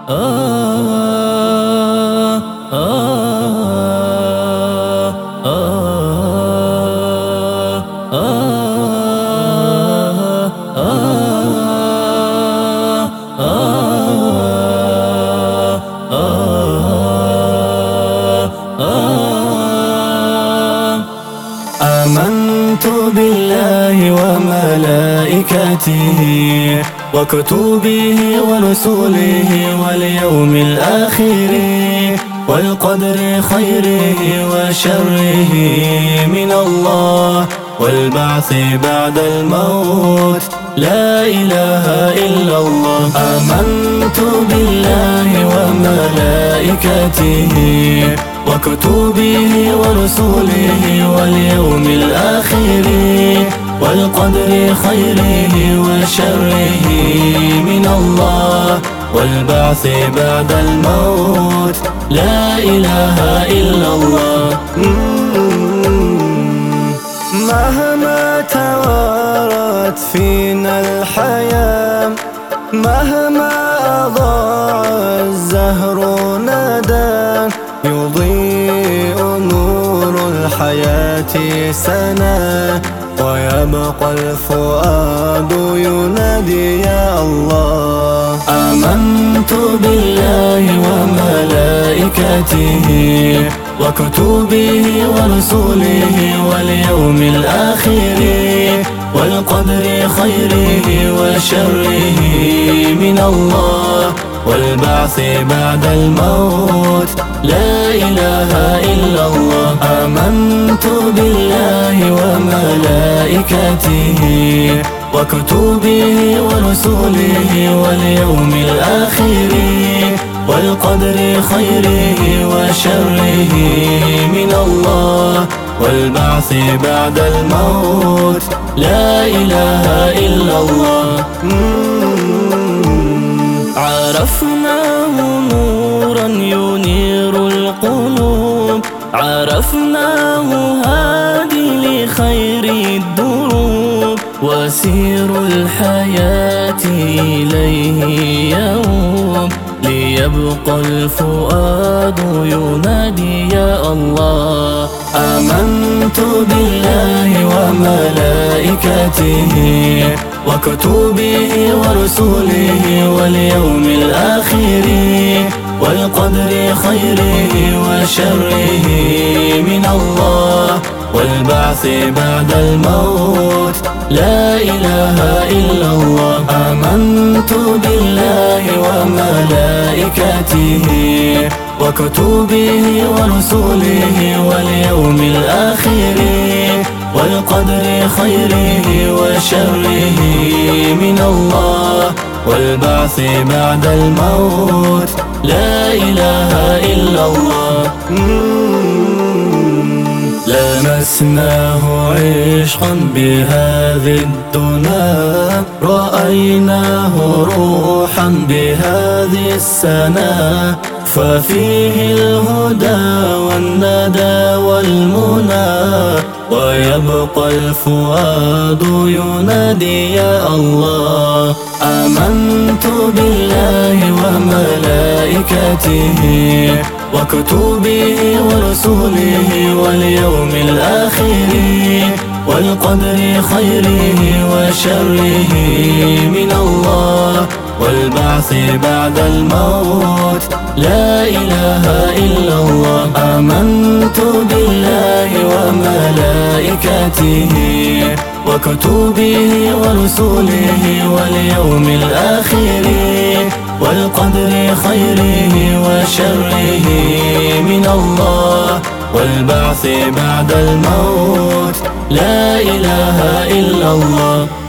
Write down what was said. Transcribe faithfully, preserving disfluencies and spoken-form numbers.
آمنت بالله وملائكته وكتبه ورسله واليوم الآخر والقدر خيره وشره من الله والبعث بعد الموت لا إله إلا الله. آمنت بالله وملائكته وكتبه ورسله واليوم الآخر والقدر خيره وشره من الله والبعث بعد الموت لا إله إلا الله. مهما توارت فينا الحياة، مهما أضاع الزهر ندى، يضيء نور الحياة سنا ويبقى الفؤاد ينادي يا الله. آمنت بالله وملائكته وكتبه ورسله واليوم الآخر والقدر خيره وشره من الله والبعث بعد الموت لا إله إلا الله. آمنت بالله وملائكته وكتبه ورسله واليوم الآخر والقدر خيره وشره من الله والبعث بعد الموت لا إله إلا الله. عرفناه نورا ينير القلوب، عرفناه هادي لخير الدروب، وسير الحياة إليه يوم ليبقى الفؤاد ينادي يا الله. آمنت بالله وملائكته وكتبه ورسله واليوم الآخر والقدر خيره وشره من الله والبعث بعد الموت لا إله إلا الله. آمنت بالله وملائكته وكتبه ورسله واليوم الآخر والقدر خيره وشره من الله والبعث بعد الموت لا إله إلا الله. لمسناه عشقا بهذه الدنا، رأيناه روحا بهذه السنا، ففيه الهدى والندى والمنى ويبقى الفؤاد ينادي يا الله. آمنت بالله وملائكته وكتبه ورسله واليوم الآخر والقدر خيره وشره من الله والبعث بعد الموت لا إله إلا الله. آمنت بالله وملائكته وكتبه ورسله واليوم الآخر والقدر خيره وشره من الله والبعث بعد الموت لا إله إلا الله.